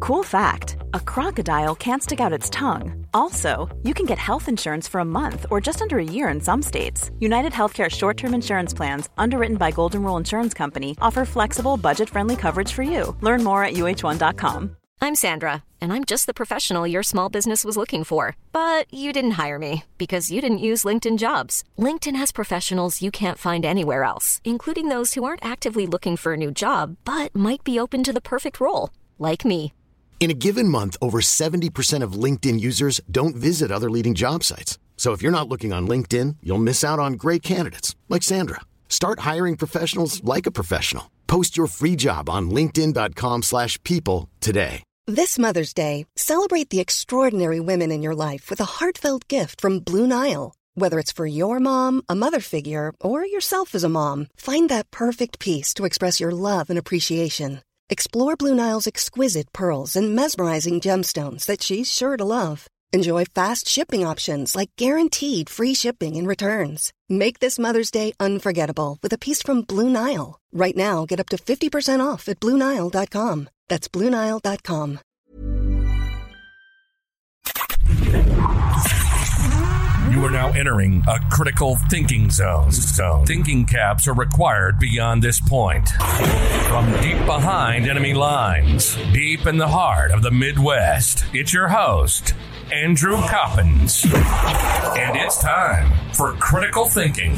Cool fact, a crocodile can't stick out its tongue. Also, you can get health insurance for a month or just under a year in some states. United Healthcare short-term insurance plans, underwritten by Golden Rule Insurance Company, offer flexible, budget-friendly coverage for you. Learn more at uh1.com. I'm Sandra, and I'm just the professional your small business was looking for. But you didn't hire me because you didn't use LinkedIn Jobs. LinkedIn has professionals you can't find anywhere else, including those who aren't actively looking for a new job, but might be open to the perfect role, like me. In a given month, over 70% of LinkedIn users don't visit other leading job sites. So if you're not looking on LinkedIn, you'll miss out on great candidates like Sandra. Start hiring professionals like a professional. Post your free job on linkedin.com/people today. This Mother's Day, celebrate the extraordinary women in your life with a heartfelt gift from Blue Nile. Whether it's for your mom, a mother figure, or yourself as a mom, find that perfect piece to express your love and appreciation. Explore Blue Nile's exquisite pearls and mesmerizing gemstones that she's sure to love. Enjoy fast shipping options like guaranteed free shipping and returns. Make this Mother's Day unforgettable with a piece from Blue Nile. Right now, get up to 50% off at BlueNile.com. That's BlueNile.com. You are now entering a critical thinking zone. Thinking caps are required beyond this point. From deep behind enemy lines, deep in the heart of the Midwest, it's your host, Andrew Coppins. And it's time for Critical Thinking.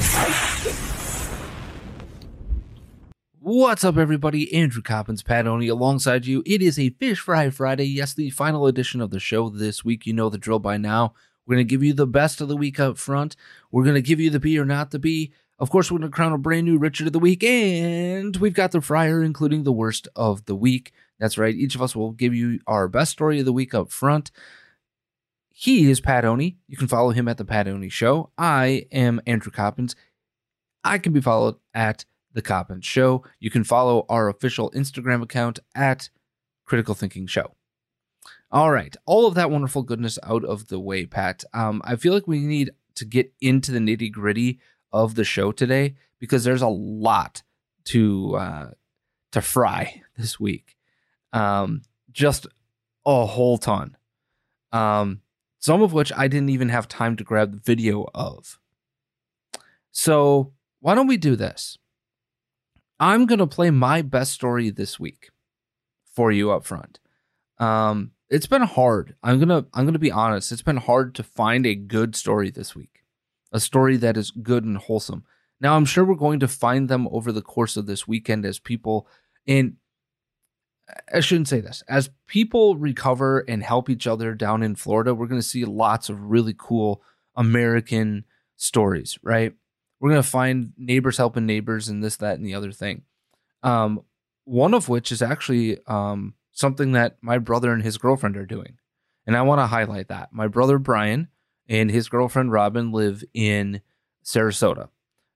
What's up, everybody? Andrew Coppins, Pat Oney, alongside you. It is a Fish Fry Friday. Yes, the final edition of the show this week. You know the drill by now. We're going to give you the best of the week up front. We're going to give you the B or not the B. Of course, we're going to crown a brand new Richard of the Week. And we've got the Fryer, including the worst of the week. That's right. Each of us will give you our best story of the week up front. He is Pat Oney. You can follow him at The Pat Oney Show. I am Andrew Coppins. I can be followed at The Coppins Show. You can follow our official Instagram account at Critical Thinking Show. All right. All of that wonderful goodness out of the way, Pat. I feel like we need to get into the nitty gritty of the show today because there's a lot to fry this week. Just a whole ton. Some of which I didn't even have time to grab the video of. So why don't we do this? I'm going to play my best story this week for you up front. It's been hard. I'm going to be honest. It's been hard to find a good story this week. A story that is good and wholesome. Now, I'm sure we're going to find them over the course of this weekend as people, and I shouldn't say this, as people recover and help each other down in Florida, we're going to see lots of really cool American stories, right? We're going to find neighbors helping neighbors and this, that, and the other thing. One of which is actually something that my brother and his girlfriend are doing. And I want to highlight that. My brother Brian and his girlfriend Robin live in Sarasota.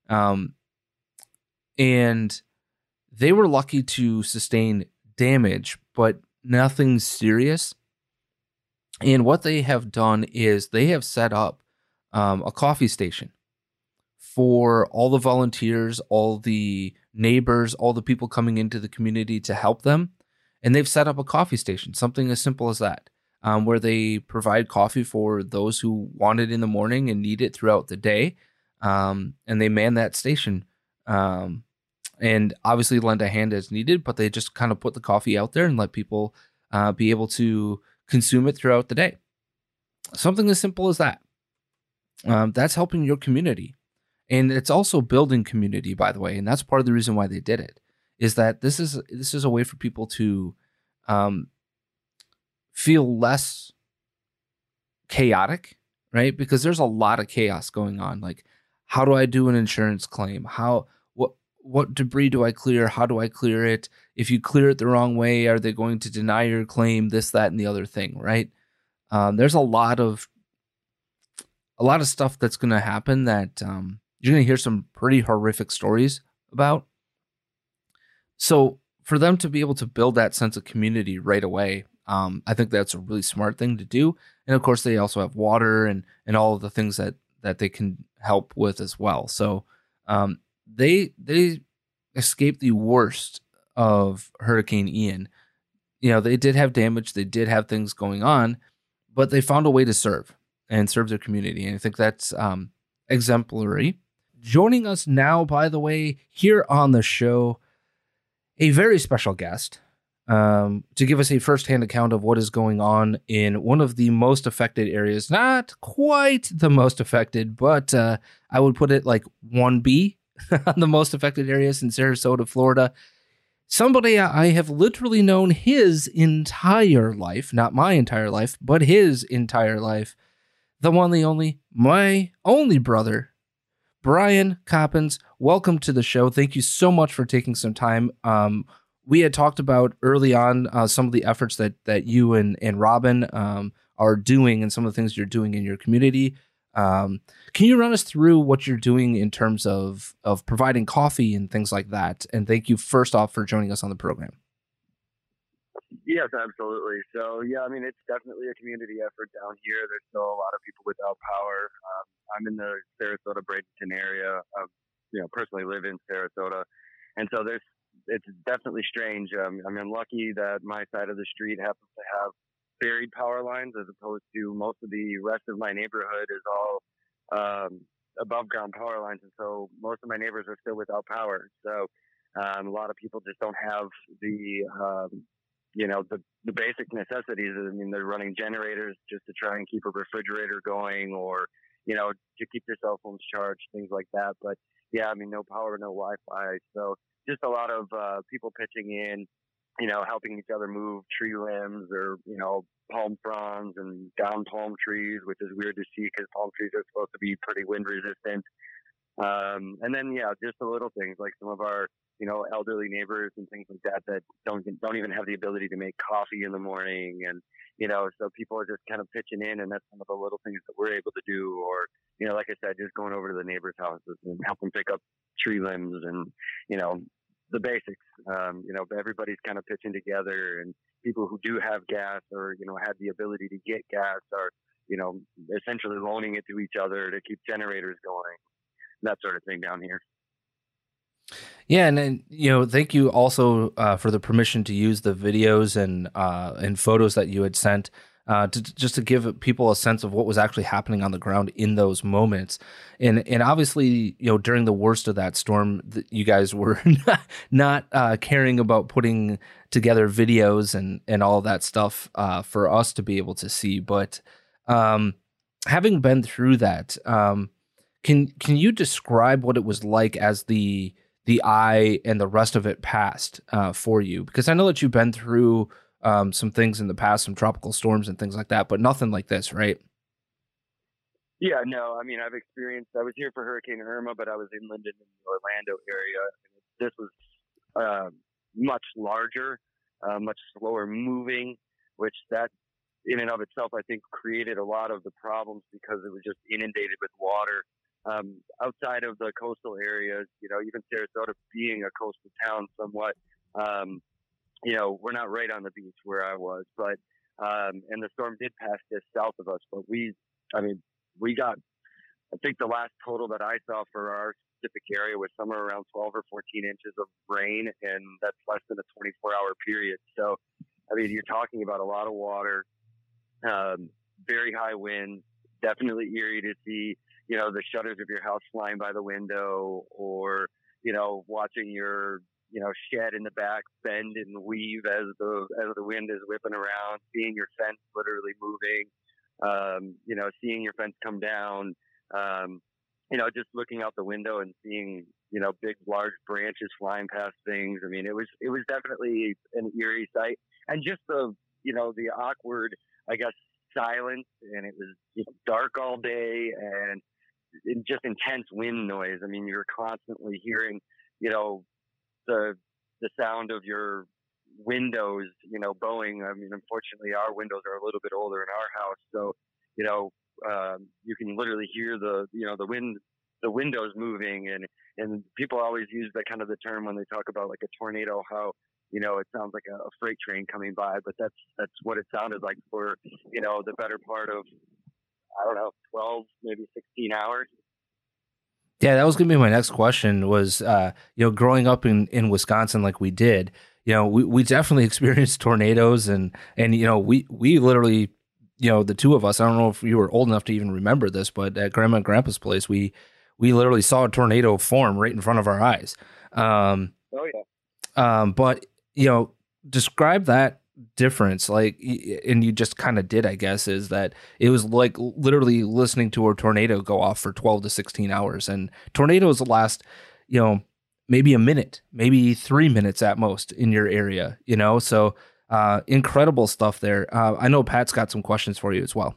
And they were lucky to sustain damage, but nothing serious. And what they have done is they have set up a coffee station for all the volunteers, all the neighbors, all the people coming into the community to help them. And they've set up a coffee station, something as simple as that, where they provide coffee for those who want it in the morning and need it throughout the day. And they man that station and obviously lend a hand as needed, but they just kind of put the coffee out there and let people be able to consume it throughout the day. Something as simple as that. That's helping your community. And it's also building community, by the way. And that's part of the reason why they did it. Is that this is a way for people to feel less chaotic, right? Because there's a lot of chaos going on. Like, how do I do an insurance claim? What debris do I clear? How do I clear it? If you clear it the wrong way, are they going to deny your claim? This, that, and the other thing, right? There's a lot of stuff that's going to happen that you're going to hear some pretty horrific stories about. So for them to be able to build that sense of community right away, I think that's a really smart thing to do. And of course, they also have water and all of the things that they can help with as well. So they escaped the worst of Hurricane Ian. they did have damage, they did have things going on, but they found a way to serve their community. And I think that's exemplary. Joining us now, by the way, here on the show, a very special guest to give us a firsthand account of what is going on in one of the most affected areas. Not quite the most affected, but I would put it like 1B on the most affected areas in Sarasota, Florida. Somebody I have literally known his entire life, not my entire life, but his entire life. The one, the only, my only brother, Brian Coppins. Welcome to the show. Thank you so much for taking some time. We had talked about early on some of the efforts that you and Robin are doing and some of the things you're doing in your community. Can you run us through what you're doing in terms of providing coffee and things like that? And thank you first off for joining us on the program. Yes, absolutely. So, yeah, I mean, it's definitely a community effort down here. There's still a lot of people without power. I'm in the Sarasota, Bradenton area. Personally live in Sarasota. And so it's definitely strange. I'm lucky that my side of the street happens to have buried power lines as opposed to most of the rest of my neighborhood is all above ground power lines. And so most of my neighbors are still without power. So a lot of people just don't have the basic necessities. I mean, they're running generators just to try and keep a refrigerator going or, to keep their cell phones charged, things like that. But yeah, I mean, no power, no Wi-Fi. So just a lot of people pitching in, helping each other move tree limbs or, palm fronds and down palm trees, which is weird to see because palm trees are supposed to be pretty wind resistant. And then, yeah, just the little things like some of our, elderly neighbors and things like that don't even have the ability to make coffee in the morning. And, so people are just kind of pitching in, and that's some of the little things that we're able to do. Or, like I said, just going over to the neighbors' houses and help them pick up tree limbs and, the basics. Everybody's kind of pitching together, and people who do have gas or, have the ability to get gas are, essentially loaning it to each other to keep generators going, that sort of thing down here. Yeah, and then, thank you also for the permission to use the videos and photos that you had sent to give people a sense of what was actually happening on the ground in those moments. And obviously, during the worst of that storm, you guys were not caring about putting together videos and all of that stuff for us to be able to see. But having been through that, can you describe what it was like as the eye and the rest of it passed for you? Because I know that you've been through some things in the past, some tropical storms and things like that, but nothing like this, right? Yeah, no, I mean, I was here for Hurricane Irma, but I was inland in the Orlando area. This was much larger, much slower moving, which that in and of itself, I think, created a lot of the problems because it was just inundated with water. Outside of the coastal areas, even Sarasota being a coastal town somewhat, we're not right on the beach where I was, but, and the storm did pass just south of us, but we got, I think the last total that I saw for our specific area was somewhere around 12 or 14 inches of rain, and that's less than a 24-hour period. So, I mean, you're talking about a lot of water, very high winds, definitely eerie to see, the shutters of your house flying by the window, or, watching your, shed in the back bend and weave as the wind is whipping around, seeing your fence literally moving, seeing your fence come down, just looking out the window and seeing, big, large branches flying past things. I mean, it was definitely an eerie sight, and just the awkward, I guess, silence, and it was dark all day and just intense wind noise. I mean, you're constantly hearing, the sound of your windows, bowing. I mean, unfortunately, our windows are a little bit older in our house, so you can literally hear the windows moving, and people always use that kind of the term when they talk about like a tornado, how it sounds like a freight train coming by, but that's what it sounded like for the better part of, I don't know, 12, maybe 16 hours. Yeah, that was going to be my next question was, growing up in Wisconsin like we did, we definitely experienced tornadoes and we literally, the two of us, I don't know if you were old enough to even remember this, but at Grandma and Grandpa's place, we literally saw a tornado form right in front of our eyes. Oh yeah. But describe that difference, like, and you just kind of did, I guess, is that it was like literally listening to a tornado go off for 12 to 16 hours, and tornadoes last, maybe a minute, maybe 3 minutes at most in your area, so incredible stuff there. I know Pat's got some questions for you as well.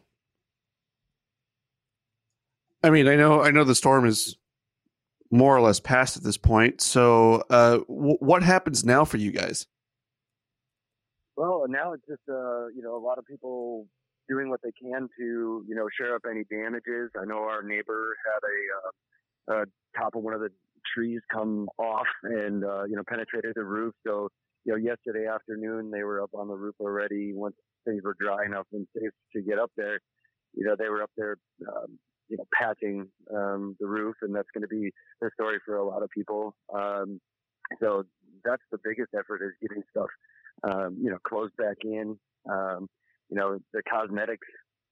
I mean, I know the storm is more or less past at this point. So what happens now for you guys? Well, now it's just, a lot of people doing what they can to, share up any damages. I know our neighbor had a top of one of the trees come off and, penetrated the roof. So, yesterday afternoon, they were up on the roof already. Once things were dry enough and safe to get up there, they were up there, patching the roof, and that's going to be the story for a lot of people. So that's the biggest effort, is getting stuff, closed back in. The cosmetics,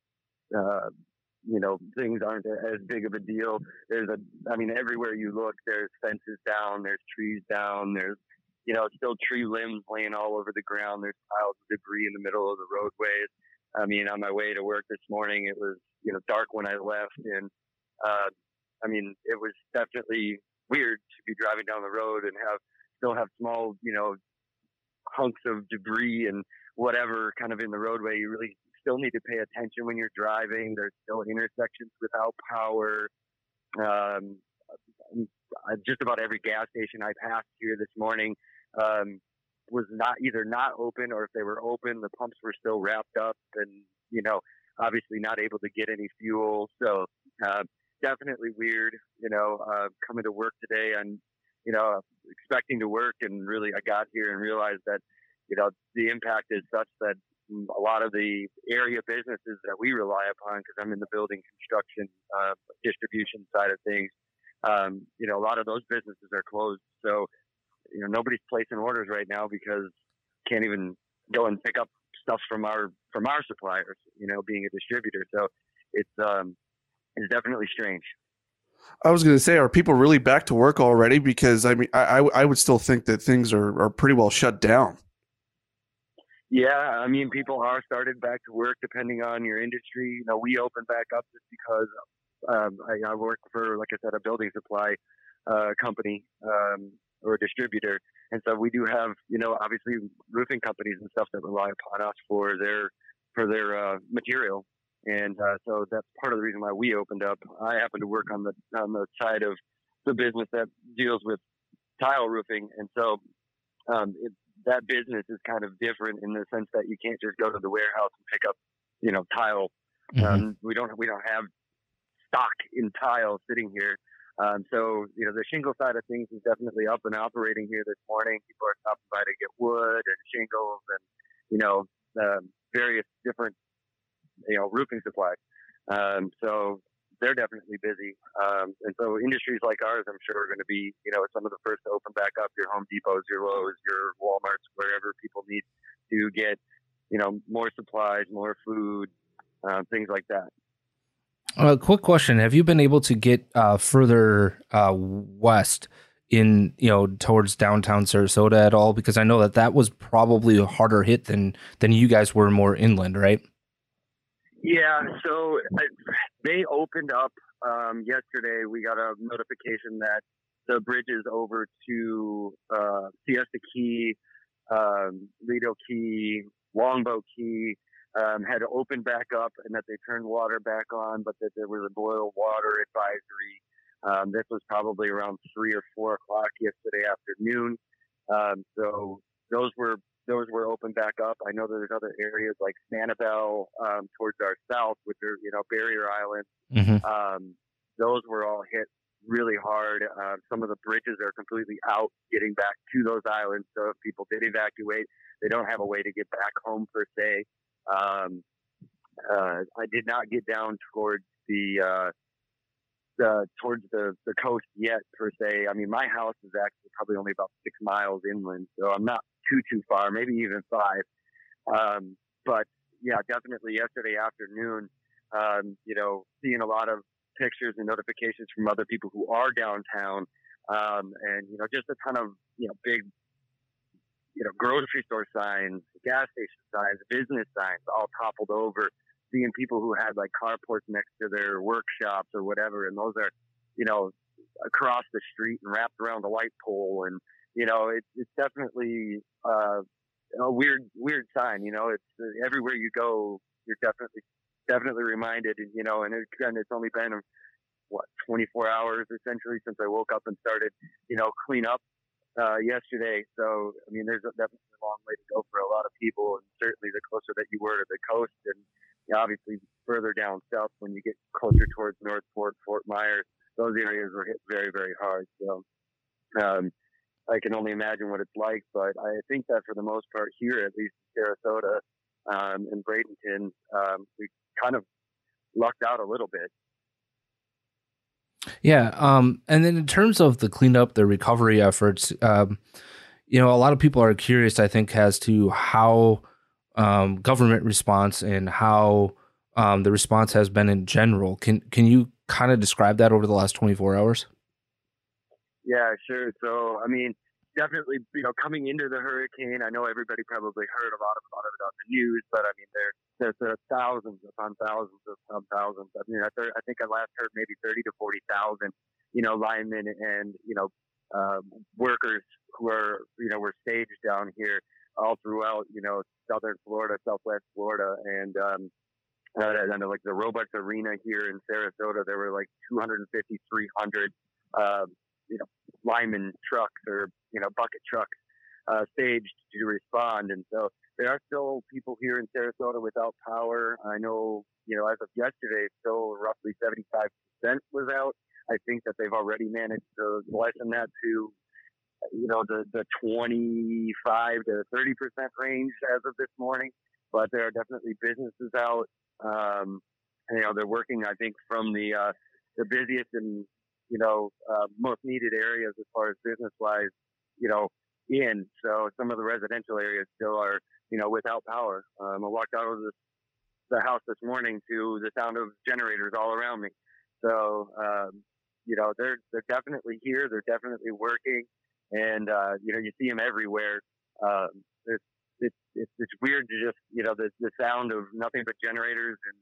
things aren't as big of a deal. Everywhere you look, there's fences down, there's trees down, there's, still tree limbs laying all over the ground. There's piles of debris in the middle of the roadways. On my way to work this morning, it was, dark when I left. And, it was definitely weird to be driving down the road and still have small, hunks of debris and whatever kind of in the roadway. You really still need to pay attention when you're driving. There's still intersections without power. Just about every gas station I passed here this morning was not open, or if they were open, the pumps were still wrapped up and, obviously not able to get any fuel. So definitely weird, coming to work today and, expecting to work, and really I got here and realized that, the impact is such that a lot of the area businesses that we rely upon, because I'm in the building construction distribution side of things, a lot of those businesses are closed. So, nobody's placing orders right now because can't even go and pick up stuff from our suppliers, being a distributor. So it's definitely strange. I was going to say, are people really back to work already? Because I would still think that things are pretty well shut down. Yeah, people are started back to work depending on your industry. We opened back up just because I work for, like I said, a building supply company or a distributor. And so we do have, obviously roofing companies and stuff that rely upon us for their material. And so that's part of the reason why we opened up. I happen to work on the side of the business that deals with tile roofing. And so that business is kind of different in the sense that you can't just go to the warehouse and pick up, tile. Mm-hmm. We don't have stock in tile sitting here. So, the shingle side of things is definitely up and operating here this morning. People are stopping by to get wood and shingles and, various different, roofing supplies. So they're definitely busy. And so industries like ours, I'm sure, are going to be, some of the first to open back up. Your Home Depots, your Lowe's, your Walmarts, wherever people need to get, more supplies, more food, things like that. Quick question. Have you been able to get further west in, towards downtown Sarasota at all? Because I know that was probably a harder hit than you guys were, more inland, right? Yeah. So they opened up yesterday. We got a notification that the bridges over to Siesta Key, Lido Key, Longboat Key, had opened back up, and that they turned water back on, but that there was a boil water advisory. This was probably around 3 or 4 o'clock yesterday afternoon. So those were opened back up. I know there's other areas like Sanibel towards our south, which are barrier islands. Mm-hmm. Those were all hit really hard. Some of the bridges are completely out getting back to those islands. So if people did evacuate, they don't have a way to get back home per se. I did not get down towards towards the coast yet per se. My house is actually probably only about 6 miles inland, so I'm not too far, maybe even 5. But yeah, definitely yesterday afternoon, seeing a lot of pictures and notifications from other people who are downtown, and just a ton of big grocery store signs, gas station signs, business signs all toppled over. Seeing people who had like carports next to their workshops or whatever, and those are across the street and wrapped around the light pole, and it's definitely a weird sign. It's everywhere you go, you're definitely reminded. And it's only been 24 hours essentially since I woke up and started clean up yesterday. So I mean, there's definitely a long way to go for a lot of people, and certainly the closer that you were to the coast, and obviously further down south when you get closer towards Northport, Fort Myers, those areas were hit very, very hard. So I can only imagine what it's like, but I think that for the most part here, at least in Sarasota and Bradenton, we kind of lucked out a little bit. Yeah. And then in terms of the cleanup, the recovery efforts, a lot of people are curious, I think, as to how government response and how the response has been in general. Can you kind of describe that over the last 24 hours? Yeah, sure. So, I mean, definitely, coming into the hurricane, I know everybody probably heard a lot about it on the news, but I mean, there's thousands upon thousands upon thousands. I mean, I think I last heard maybe 30 to 40,000, linemen and, workers who are, were staged down here all throughout, southern Florida, southwest Florida, and like the Roebuck Arena here in Sarasota, there were like 250, 300, lineman trucks or, bucket trucks staged to respond. And so there are still people here in Sarasota without power. I know, as of yesterday, still roughly 75% was out. I think that they've already managed to lessen that to, the 25 to 30% range as of this morning. But there are definitely businesses out. They're working, I think, from the busiest and most needed areas as far as business wise, in. So some of the residential areas still are, without power. I walked out of the house this morning to the sound of generators all around me. So, they're definitely here. They're definitely working, and you see them everywhere. It's weird to just the sound of nothing but generators and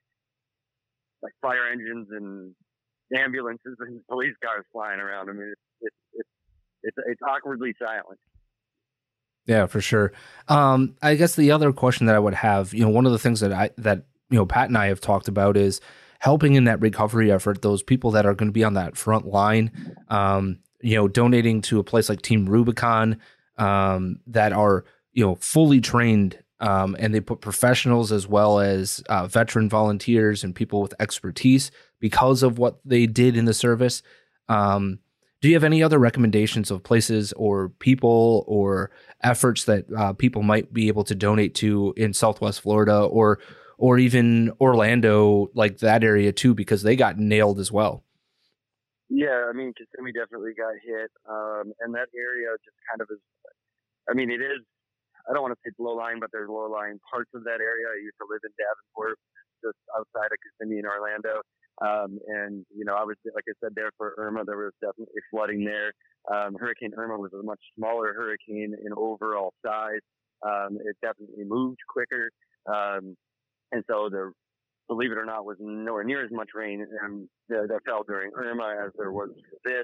like fire engines and ambulances and police cars flying around. I mean, it's awkwardly silent. Yeah, for sure. I guess the other question that I would have, one of the things that Pat and I have talked about is helping in that recovery effort, those people that are going to be on that front line, donating to a place like Team Rubicon, that are, fully trained, and they put professionals as well as veteran volunteers and people with expertise because of what they did in the service. Do you have any other recommendations of places or people or efforts that people might be able to donate to in Southwest Florida or even Orlando, like that area too, because they got nailed as well? Yeah, I mean, Kissimmee definitely got hit, and that area just kind of is. I mean, it is. I don't want to say low-lying, but there's low-lying parts of that area. I used to live in Davenport, just outside of Kissimmee in Orlando. And, I was, like I said, there for Irma. There was definitely flooding there. Hurricane Irma was a much smaller hurricane in overall size. It definitely moved quicker. And so there, believe it or not, was nowhere near as much rain that fell during Irma as there was this.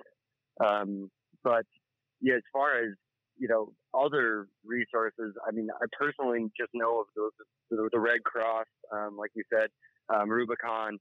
But yeah, as far as, other resources, I mean, I personally just know of the Red Cross, like you said, Rubicon.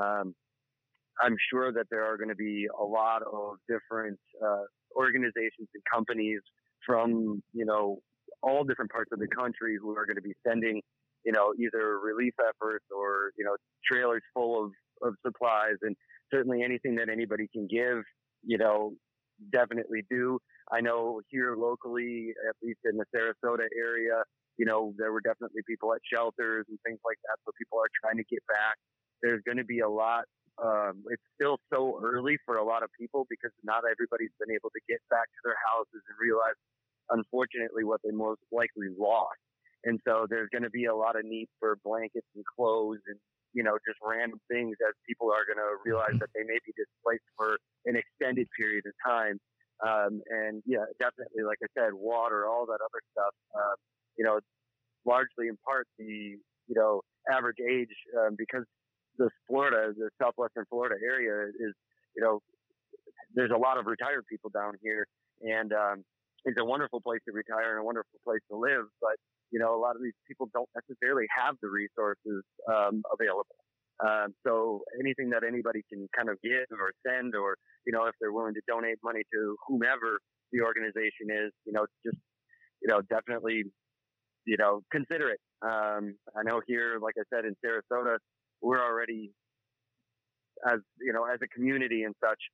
I'm sure that there are going to be a lot of different organizations and companies from, all different parts of the country who are going to be sending, either relief efforts or, trailers full of supplies, and certainly anything that anybody can give, definitely do. I know here locally, at least in the Sarasota area, there were definitely people at shelters and things like that. So people are trying to get back. There's going to be a lot. It's still so early for a lot of people because not everybody's been able to get back to their houses and realize unfortunately what they most likely lost. And so there's going to be a lot of need for blankets and clothes and, just random things as people are going to realize that they may be displaced for an extended period of time. And yeah, definitely, like I said, water, all that other stuff, largely in part the, average age, because the Southwestern Florida area is, there's a lot of retired people down here, and it's a wonderful place to retire and a wonderful place to live. But, a lot of these people don't necessarily have the resources available. So anything that anybody can kind of give or send, or, if they're willing to donate money to whomever the organization is, definitely, consider it. I know here, like I said, in Sarasota, we're already, as a community and such,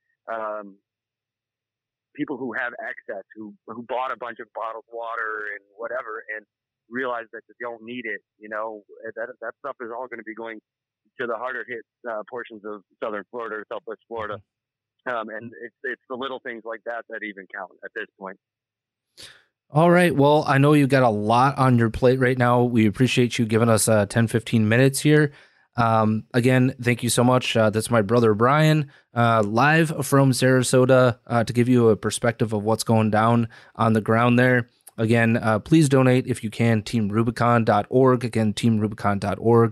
people who have excess, who bought a bunch of bottled water and whatever, and realize that they don't need it, that stuff is all going to be going to the harder hit portions of Southern Florida or Southwest Florida. And it's the little things like that even count at this point. All right. Well, I know you've got a lot on your plate right now. We appreciate you giving us 10-15 minutes here. Again, thank you so much. That's my brother, Brian, live from Sarasota, to give you a perspective of what's going down on the ground there. Again, please donate if you can, teamrubicon.org. Again, teamrubicon.org.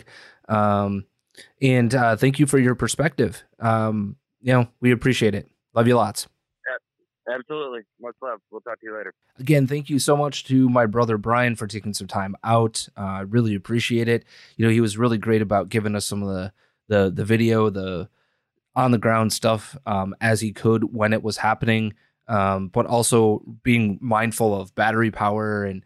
And thank you for your perspective. We appreciate it. Love you lots. Absolutely. Much love. We'll talk to you later. Again, thank you so much to my brother Brian for taking some time out. I really appreciate it. He was really great about giving us some of the video, the on the ground stuff as he could when it was happening, but also being mindful of battery power and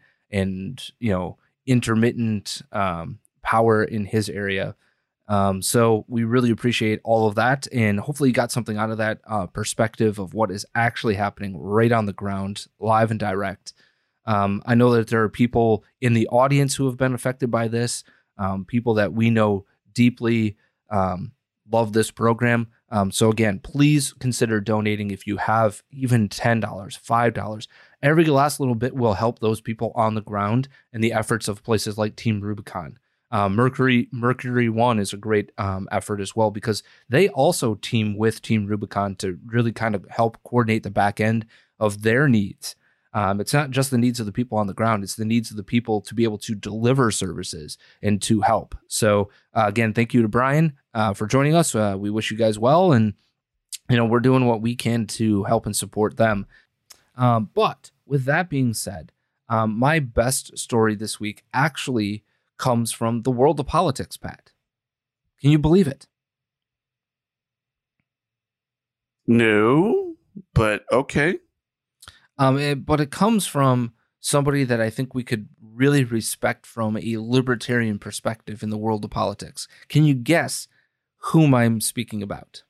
intermittent power in his area. So we really appreciate all of that, and hopefully you got something out of that perspective of what is actually happening right on the ground, live and direct. I know that there are people in the audience who have been affected by this, people that we know deeply love this program. So again, please consider donating if you have even $10, $5. Every last little bit will help those people on the ground and the efforts of places like Team Rubicon. Mercury One is a great effort as well, because they also team with Team Rubicon to really kind of help coordinate the back end of their needs. It's not just the needs of the people on the ground, it's the needs of the people to be able to deliver services and to help. So again, thank you to Brian for joining us. We wish you guys well, and we're doing what we can to help and support them. But with that being said, my best story this week actually comes from the world of politics, Pat. Can you believe it? No, but okay. But it comes from somebody that I think we could really respect from a libertarian perspective in the world of politics. Can you guess whom I'm speaking about?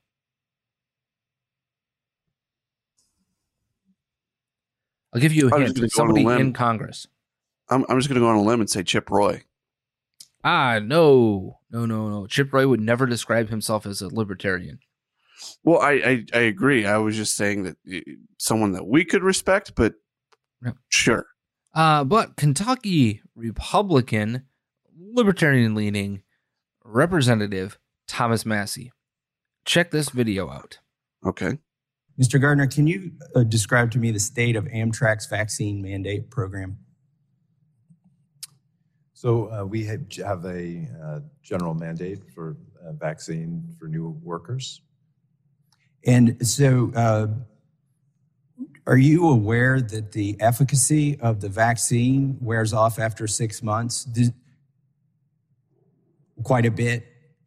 I'll give you a hint. Somebody in Congress. I'm just going to go on a limb and say Chip Roy. No. Chip Roy would never describe himself as a libertarian. Well, I agree. I was just saying that someone that we could respect, but sure. But Kentucky Republican, libertarian-leaning Representative Thomas Massie. Check this video out. Okay. Mr. Gardner, can you describe to me the state of Amtrak's vaccine mandate program? So we have a general mandate for vaccine for new workers. And so are you aware that the efficacy of the vaccine wears off after 6 months? Quite a bit?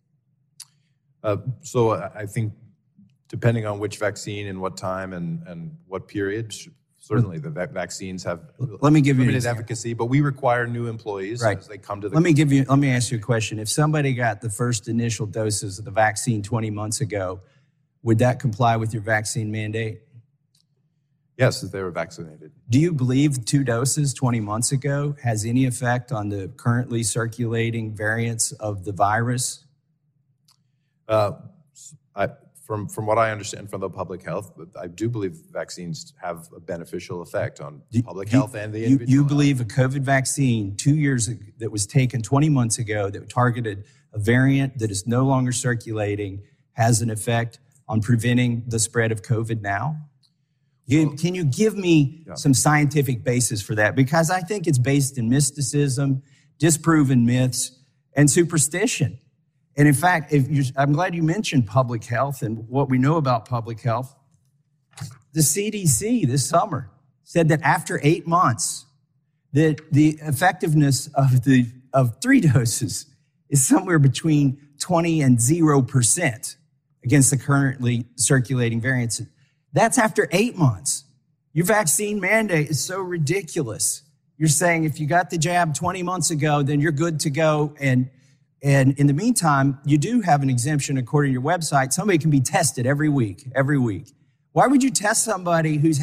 So I think depending on which vaccine and what time and what period, certainly the vaccines have limited efficacy, but we require new employees as they come to the Let me ask you a question. If somebody got the first initial doses of the vaccine 20 months ago, would that comply with your vaccine mandate? Yes, if they were vaccinated. Do you believe 2 doses 20 months ago has any effect on the currently circulating variants of the virus? from what I understand from the public health, I do believe vaccines have a beneficial effect on public health and the individual. You believe a COVID vaccine 2 years ago, that was taken 20 months ago, that targeted a variant that is no longer circulating, has an effect on preventing the spread of COVID now? Can you give me some scientific basis for that? Because I think it's based in mysticism, disproven myths, and superstition. And in fact, I'm glad you mentioned public health and what we know about public health. The CDC this summer said that after 8 months, that the effectiveness of 3 doses is somewhere between 20 and 0% against the currently circulating variants. That's after 8 months. Your vaccine mandate is so ridiculous. You're saying if you got the jab 20 months ago, then you're good to go. And in the meantime, you do have an exemption according to your website. Somebody can be tested every week. Why would you test somebody who's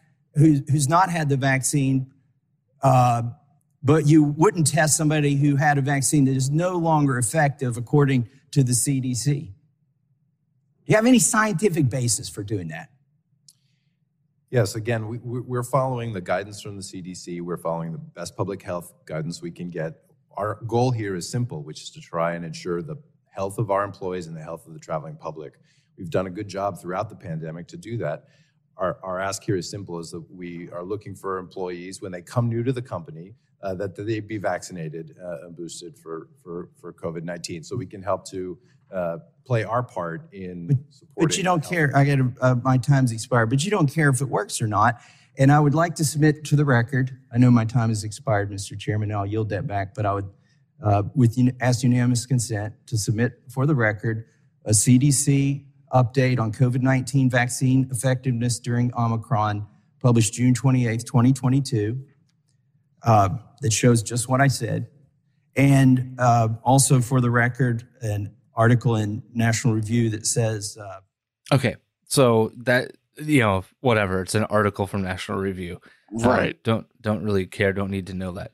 not had the vaccine, but you wouldn't test somebody who had a vaccine that is no longer effective according to the CDC? Do you have any scientific basis for doing that? Yes, again, we're following the guidance from the CDC. We're following the best public health guidance we can get. Our goal here is simple, which is to try and ensure the health of our employees and the health of the traveling public. We've done a good job throughout the pandemic to do that. Our ask here is simple, is that we are looking for employees when they come new to the company that they be vaccinated and boosted for COVID-19, so we can help to play our part in supporting. But you don't care. My time's expired. But you don't care if it works or not. And I would like to submit to the record. I know my time has expired, Mr. Chairman. I'll yield that back. But I would, ask unanimous consent to submit for the record a CDC update on COVID-19 vaccine effectiveness during Omicron, published June 28th, 2022, that shows just what I said. And also for the record, an article in National Review that says... Okay, so that... whatever. It's an article from National Review. Right. Don't really care. Don't need to know that.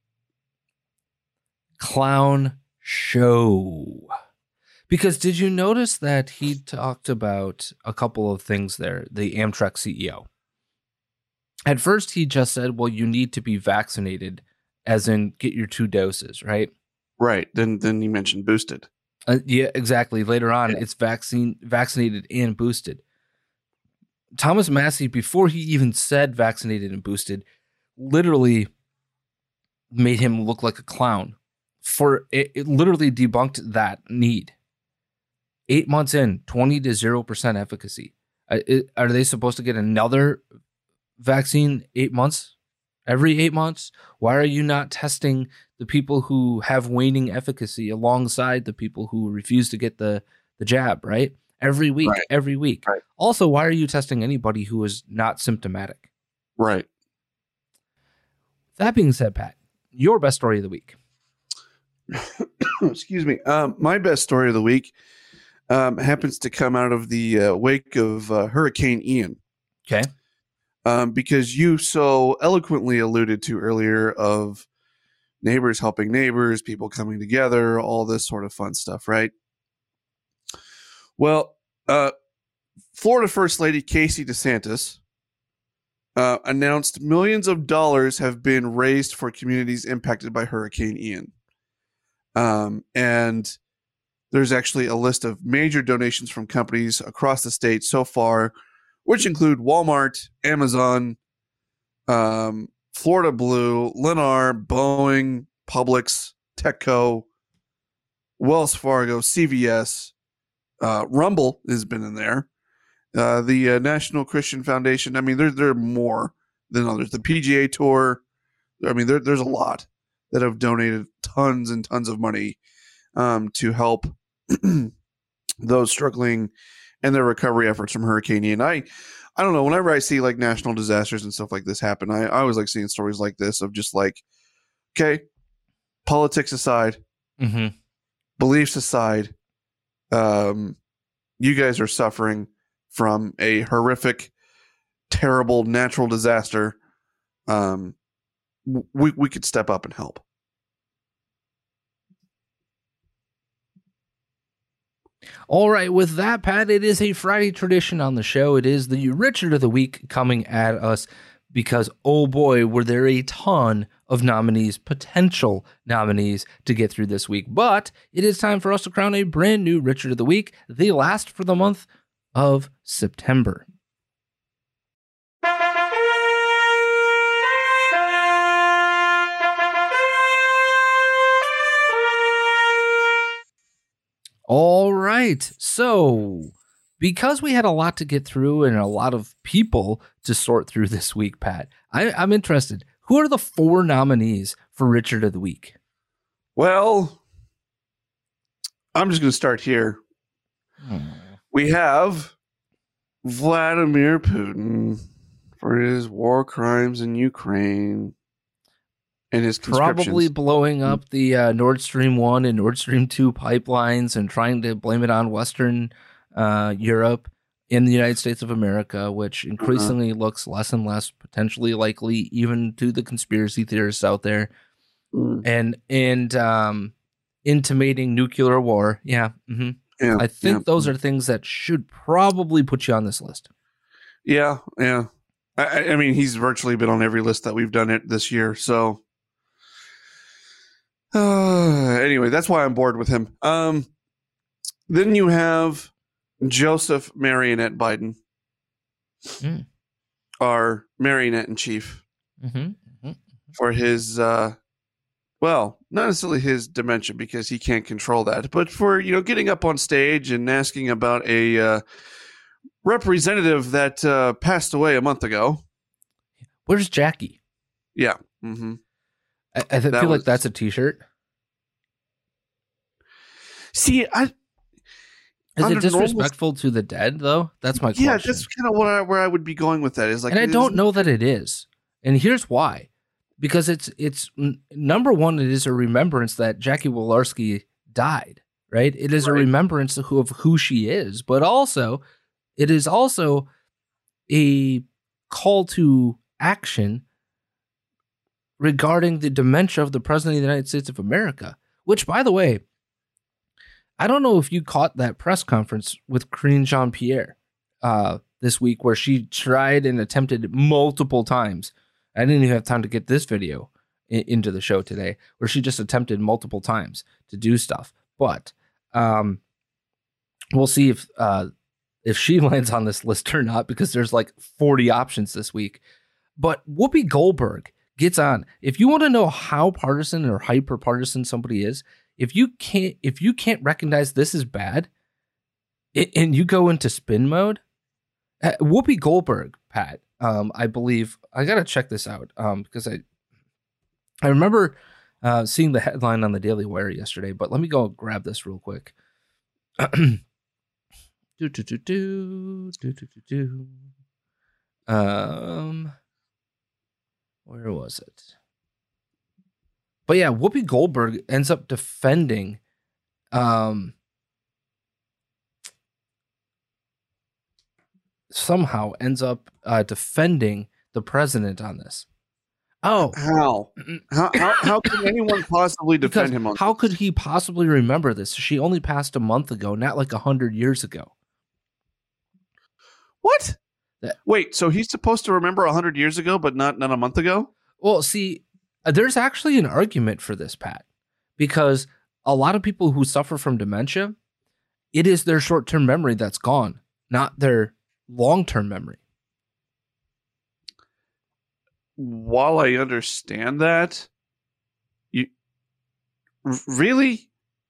Clown show. Because did you notice that he talked about a couple of things there, the Amtrak CEO? At first, he just said, well, you need to be vaccinated, as in get your 2 doses, right? Right. Then you mentioned boosted. Yeah, exactly. Later on, it's vaccinated and boosted. Thomas Massie, before he even said vaccinated and boosted, literally made him look like a clown. For it literally debunked that need. 8 months in, 20 to 0% efficacy. Are they supposed to get another vaccine 8 months? Every 8 months? Why are you not testing the people who have waning efficacy alongside the people who refuse to get the jab, right? Every week. Right. Also, why are you testing anybody who is not symptomatic? Right. That being said, Pat, your best story of the week. Excuse me. My best story of the week happens to come out of the wake of Hurricane Ian. Okay. Because you so eloquently alluded to earlier of neighbors helping neighbors, people coming together, all this sort of fun stuff, right? Well, Florida First Lady Casey DeSantis announced millions of dollars have been raised for communities impacted by Hurricane Ian. And there's actually a list of major donations from companies across the state so far, which include Walmart, Amazon, Florida Blue, Lennar, Boeing, Publix, Techco, Wells Fargo, CVS, Rumble has been in there. The National Christian Foundation. I mean, there are more than others. The PGA Tour. I mean, there's a lot that have donated tons and tons of money to help those struggling in their recovery efforts from Hurricane Ian. I don't know. Whenever I see like national disasters and stuff like this happen, I always like seeing stories like this of just like, okay, politics aside, beliefs aside, you guys are suffering from a horrific, terrible natural disaster. We could step up and help. All right, with that, Pat, it is a Friday tradition on the show. It is the Richard of the Week coming at us because, oh boy, were there a ton of nominees, potential nominees to get through this week. But it is time for us to crown a brand new Richard of the Week, the last for the month of September. All right, so because we had a lot to get through and a lot of people to sort through this week, Pat, I'm interested. Who are the 4 nominees for Richard of the Week? Well, I'm just going to start here. We have Vladimir Putin for his war crimes in Ukraine and his probably blowing up the Nord Stream 1 and Nord Stream 2 pipelines and trying to blame it on Western Europe in the United States of America, which increasingly looks less and less potentially likely, even to the conspiracy theorists out there, and intimating nuclear war. Yeah, I think those are things that should probably put you on this list. Yeah. I mean, he's virtually been on every list that we've done it this year. So anyway, that's why I'm bored with him. Then you have Joseph Marionette Biden, our marionette in chief, for his, well, not necessarily his dementia because he can't control that, but for, getting up on stage and asking about a representative that passed away a month ago. Where's Jackie? Yeah. I feel like that's a t-shirt. See, is it disrespectful to the dead, though? That's my question. Yeah, that's kind of where I would be going with that. Is like, and I don't know that it is. And here's why. Because it's number one, it is a remembrance that Jackie Walorski died, right? It is a remembrance of who she is, but also it is also a call to action regarding the dementia of the President of the United States of America, which, by the way, I don't know if you caught that press conference with Karine Jean-Pierre this week where she tried and attempted multiple times. I didn't even have time to get this video into the show today, where she just attempted multiple times to do stuff. But we'll see if she lands on this list or not, because there's like 40 options this week. But Whoopi Goldberg gets on. If you want to know how partisan or hyper partisan somebody is, if you can't recognize this is bad, and you go into spin mode, Whoopi Goldberg, Pat, I believe I gotta check this out because I remember seeing the headline on the Daily Wire yesterday. But let me go grab this real quick. Where was it? But yeah, Whoopi Goldberg ends up defending somehow ends up defending the president on this. Oh, how can anyone possibly defend him on how this? Could he possibly remember this? She only passed a month ago, not like 100 years ago. What? Wait, so he's supposed to remember 100 years ago, but not a month ago? Well, see, there's actually an argument for this, Pat, because a lot of people who suffer from dementia, it is their short-term memory that's gone, not their long-term memory. While I understand that, you really?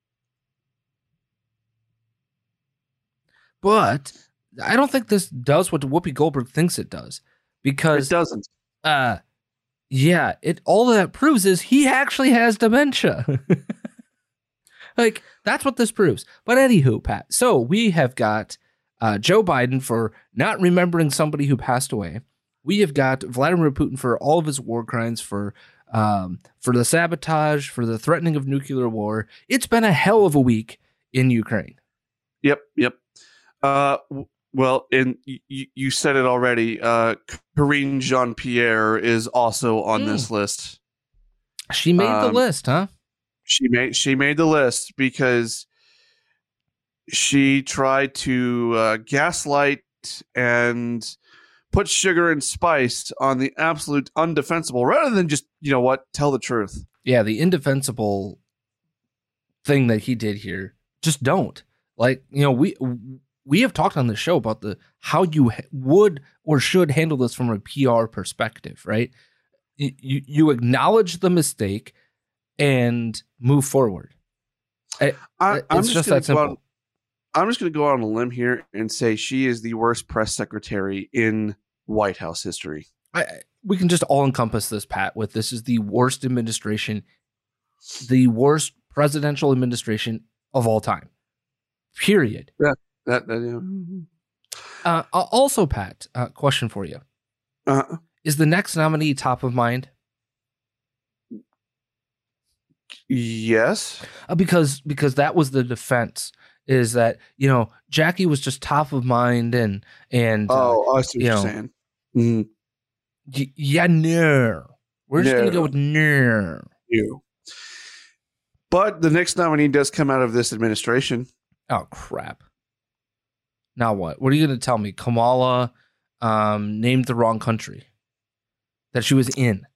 But I don't think this does what Whoopi Goldberg thinks it does, because it doesn't. Yeah, all that proves is he actually has dementia. Like, that's what this proves. But anywho, Pat, so we have got Joe Biden for not remembering somebody who passed away. We have got Vladimir Putin for all of his war crimes, for the sabotage, for the threatening of nuclear war. It's been a hell of a week in Ukraine. Yep. Well, and you said it already. Karine Jean-Pierre is also on this list. She made the list, huh? She made the list because She tried to gaslight and put sugar and spice on the absolute undefensible rather than just, tell the truth. Yeah, the indefensible thing that he did here, just don't. We have talked on the show about how you would or should handle this from a PR perspective, right? You acknowledge the mistake and move forward. It's just that simple. I'm just going to go out on a limb here and say she is the worst press secretary in White House history. We can just all encompass this, Pat, with this is the worst administration, the worst presidential administration of all time. Period. Yeah. Also, Pat, question for you. Is the next nominee top of mind? Yes. Because that was the defense, is that, Jackie was just top of mind and I see what you're saying. Mm-hmm. No. We're just going to go with no. You. But the next nominee does come out of this administration. Oh, crap. Now what? What are you going to tell me? Kamala named the wrong country that she was in.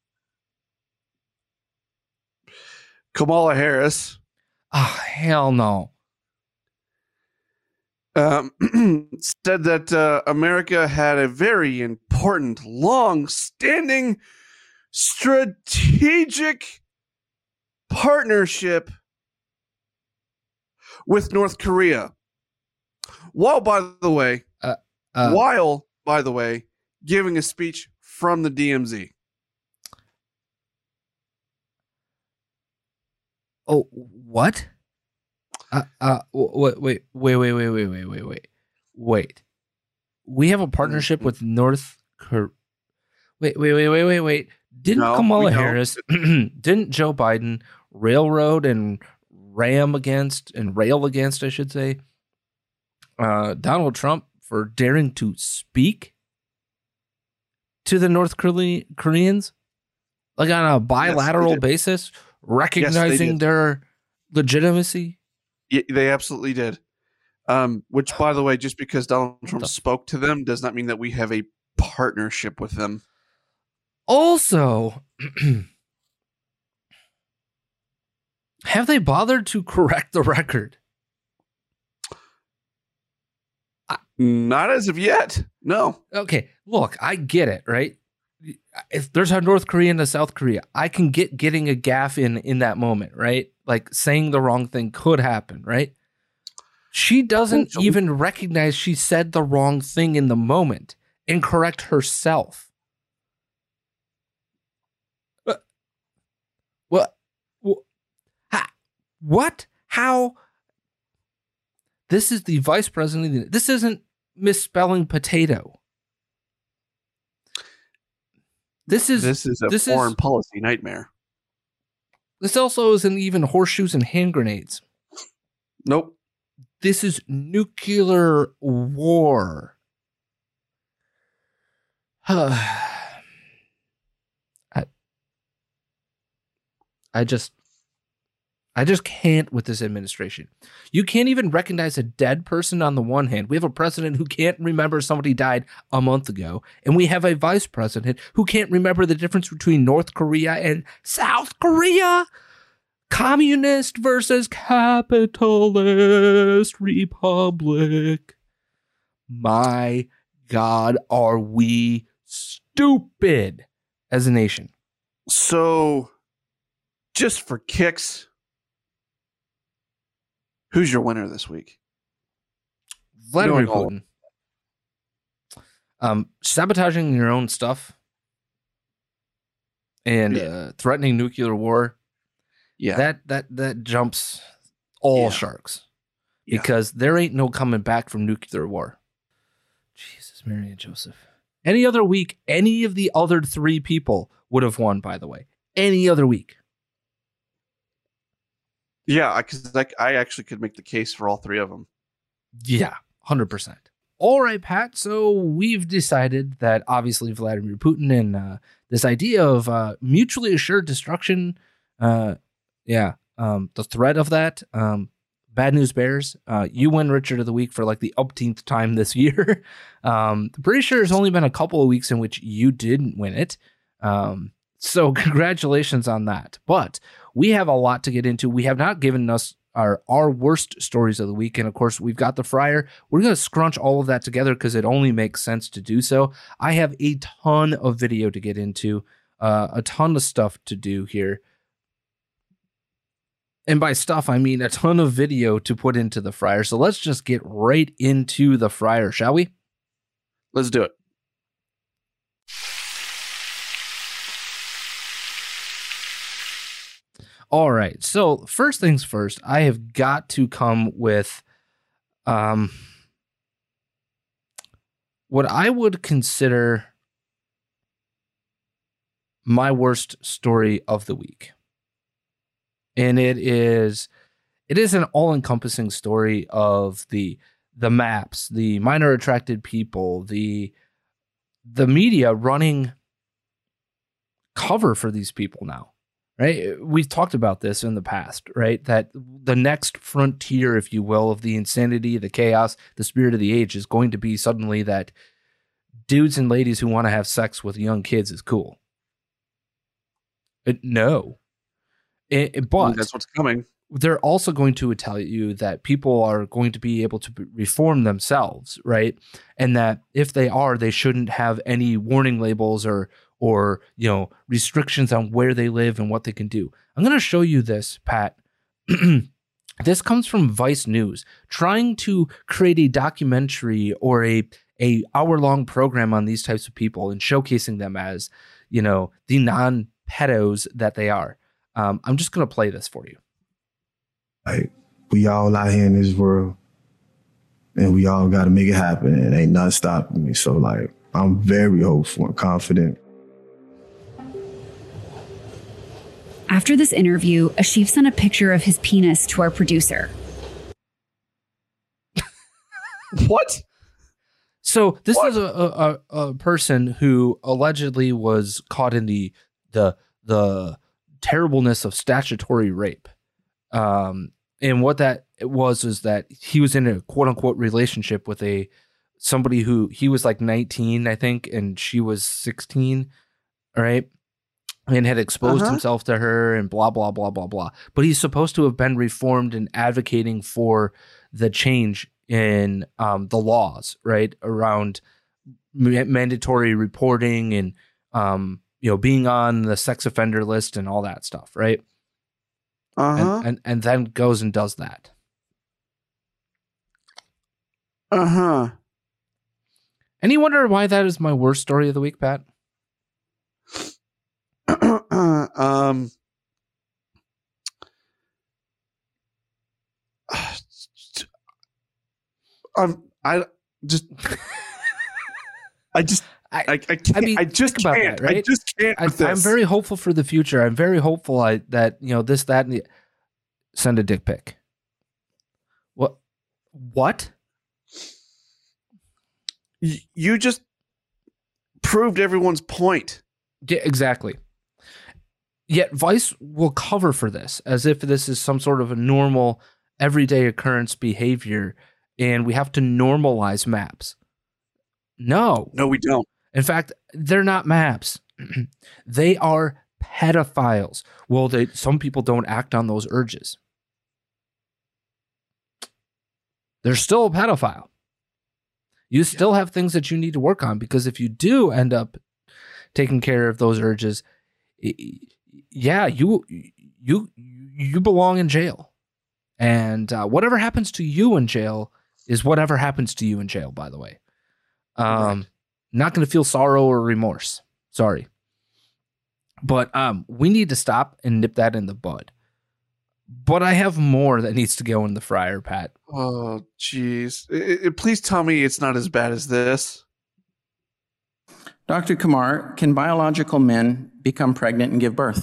Kamala Harris. Oh, hell no. Said that America had a very important, long-standing, strategic partnership with North Korea. While, by the way, giving a speech from the DMZ. Oh, what? Wait. We have a partnership with North Korea. Wait. Didn't Kamala Harris, didn't Joe Biden railroad and rail against, I should say, Donald Trump for daring to speak to the North Koreans? Like on a bilateral basis, recognizing their legitimacy? Yeah, they absolutely did. Which, by the way, just because Donald Trump spoke to them does not mean that we have a partnership with them. Also, have they bothered to correct the record? Not as of yet. No. Okay, look, I get it, right? If there's a North Korea and a South Korea, I can getting a gaffe in that moment, right? Like saying the wrong thing could happen, right? She doesn't even recognize she said the wrong thing in the moment and correct herself. What? How? This is the vice president. This isn't misspelling potato. This is a foreign policy nightmare. This also isn't even horseshoes and hand grenades. Nope. This is nuclear war. I just can't with this administration. You can't even recognize a dead person on the one hand. We have a president who can't remember somebody died a month ago. And we have a vice president who can't remember the difference between North Korea and South Korea. Communist versus capitalist republic. My God, are we stupid as a nation? So, just for kicks, who's your winner this week? Vladimir Putin. Sabotaging your own stuff and threatening nuclear war. Yeah, that jumps all sharks because there ain't no coming back from nuclear war. Jesus, Mary and Joseph. Any other week, any of the other three people would have won. By the way, any other week. Yeah, because I actually could make the case for all three of them. Yeah, 100%. All right, Pat. So we've decided that obviously Vladimir Putin and this idea of mutually assured destruction, the threat of that, Bad News Bears, you win Richard of the Week for like the umpteenth time this year. Pretty sure there's only been a couple of weeks in which you didn't win it. So congratulations on that. But we have a lot to get into. We have not given us our worst stories of the week. And of course, we've got the Friar. We're going to scrunch all of that together because it only makes sense to do so. I have a ton of video to get into, a ton of stuff to do here. And by stuff, I mean a ton of video to put into the Friar. So let's just get right into the Friar, shall we? Let's do it. All right. So first things first, I have got to come with what I would consider my worst story of the week. And it is an all-encompassing story of the maps, the minor attracted people, the media running cover for these people now, right? We've talked about this in the past, right? That the next frontier, if you will, of the insanity, the chaos, the spirit of the age is going to be suddenly that dudes and ladies who want to have sex with young kids is cool. No. But that's what's coming. They're also going to tell you that people are going to be able to reform themselves, right? And that if they are, they shouldn't have any warning labels or restrictions on where they live and what they can do. I'm going to show you this, Pat. This comes from Vice News, trying to create a documentary or a hour-long program on these types of people and showcasing them as, the non-pedos that they are. I'm just going to play this for you. Like, we all out here in this world, and we all got to make it happen, and ain't nothing stopping me. So, like, I'm very hopeful and confident. After this interview, Ashif sent a picture of his penis to our producer. What? So this is a person who allegedly was caught in the terribleness of statutory rape. And what that was is that he was in a quote unquote relationship with somebody who he was like 19, I think, and she was 16. All right. And had exposed himself to her and blah, blah, blah, blah, blah. But he's supposed to have been reformed and advocating for the change in the laws, right, around mandatory reporting and, being on the sex offender list and all that stuff, right? And then goes and does that. Any wonder why that is my worst story of the week, Pat? I just can't. I mean, I just think about can't. that, right? I just can't with this. I'm very hopeful for the future. I'm very hopeful that this, that, and send a dick pic. What? You just proved everyone's point. Yeah, exactly. Yet Vice will cover for this as if this is some sort of a normal, everyday occurrence behavior, and we have to normalize maps. No, we don't. In fact, they're not maps. They are pedophiles. Well, some people don't act on those urges. They're still a pedophile. You still have things that you need to work on, because if you do end up taking care of those urges, yeah, you belong in jail. And whatever happens to you in jail is whatever happens to you in jail, by the way. Right. Not going to feel sorrow or remorse. Sorry. But we need to stop and nip that in the bud. But I have more that needs to go in the fryer, Pat. Oh, jeez. Please tell me it's not as bad as this. Dr. Kumar, can biological men become pregnant and give birth?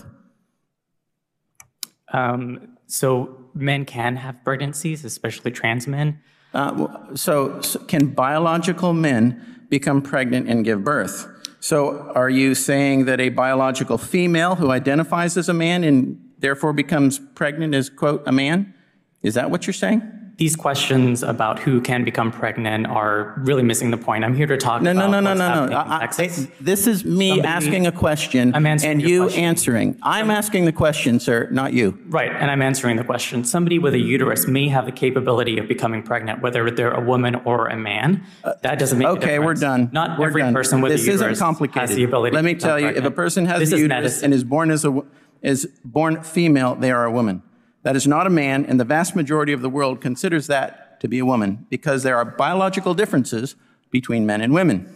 So men can have pregnancies, especially trans men. So can biological men become pregnant and give birth? So are you saying that a biological female who identifies as a man and therefore becomes pregnant is, quote, a man, Is that what you're saying? These questions about who can become pregnant are really missing the point. I'm here to talk about what's happening in Texas. This is me asking a question and you answering. I'm asking the question, sir, not you. Right, and I'm answering the question. Somebody with a uterus may have the capability of becoming pregnant, whether they're a woman or a man. That doesn't make a difference. Okay, we're done. Not every person with a uterus isn't complicated. has the ability Let me to become tell you, pregnant. if a person has a uterus and is born female, they are a woman. That is not a man, and the vast majority of the world considers that to be a woman because there are biological differences between men and women.